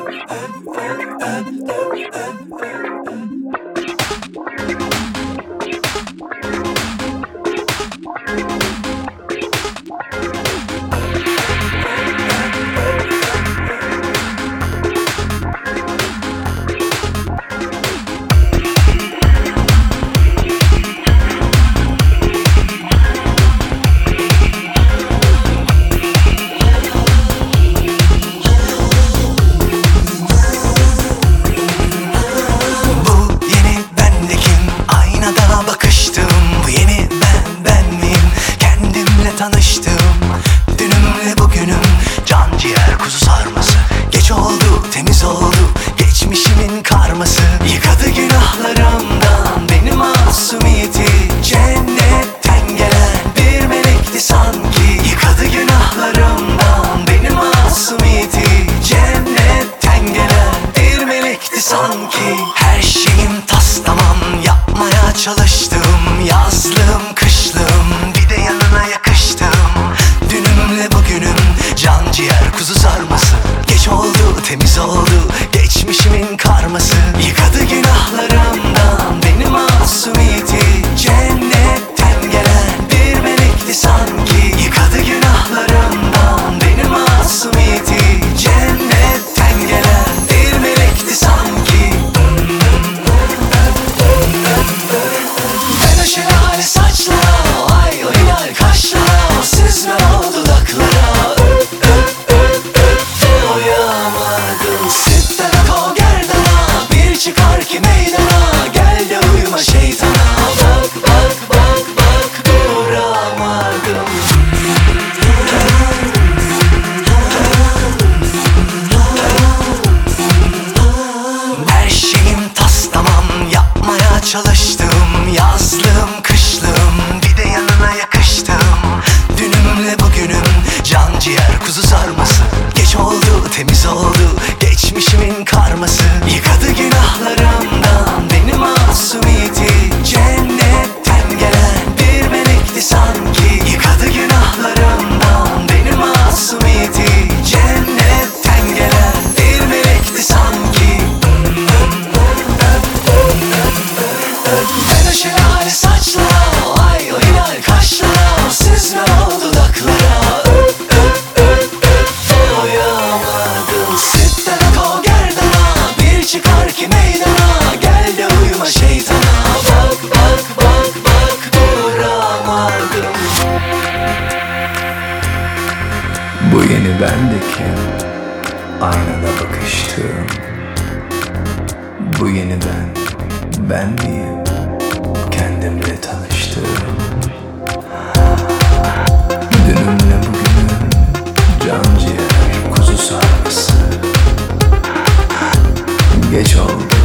Tanıştım dünümle bugünüm, can ciğer kuzu sarması. Geç oldu, temiz oldu geçmişimin karması. Yıkadı günahlarımdan beni masumiyeti, cennetten gelen bir melekti sanki. Yıkadı günahlarımdan beni masumiyeti, cennetten gelen bir melekti sanki. Her şeyim tas tamam, yapmaya çalıştım, yazlım kışlım bir de yanına yakıştım. Dünümle bugünüm, can ciğer kuzu sarması. Geç oldu, temiz oldu geçmişimin karması. Yıkadı günahlarımdan beni masumiyeti, cennetten gelen bir melekti sanki. Yıkadı günahlarımdan beni masumiyeti, cennetten gelen bir melekti sanki. Ben o şelale saçlara, ay o hilal kaşlara, süzme o dudaklara, doyamadım. Sütten ak o gerdana, bir çıkar ki meydana, gel de uyuma şeytana. Bak bak bak bak, duramadım. Her şeyim tas tamam, yapmaya çalıştım, yazlım kışlım bir de yanına yakıştım. Dünümle bugünüm, can ciğer kuzu sarması. Geç oldu, temiz oldu geçmişimin karması. Yıkadı günahlarımdan beni masumiyeti, cennetten gelen bir melekti sanki. Yıkadı günahlarımdan beni masumiyeti, cennetten gelen bir melekti sanki. Ben o şelale saçlara, ay o hilal kaşlara, süzme o dudaklara, doyamadım. Sütten ak o gerdana, bir çıkar ki meydana, gel de uyuma şeytana. Bak bak bak bak, duramadım. Bu yeni bendeki aynada bakıştım. Bu yeni ben miyim? Kendimle tanıştım. Dünümle bugünüm, can ciğer kuzu sarması. Geç oldu,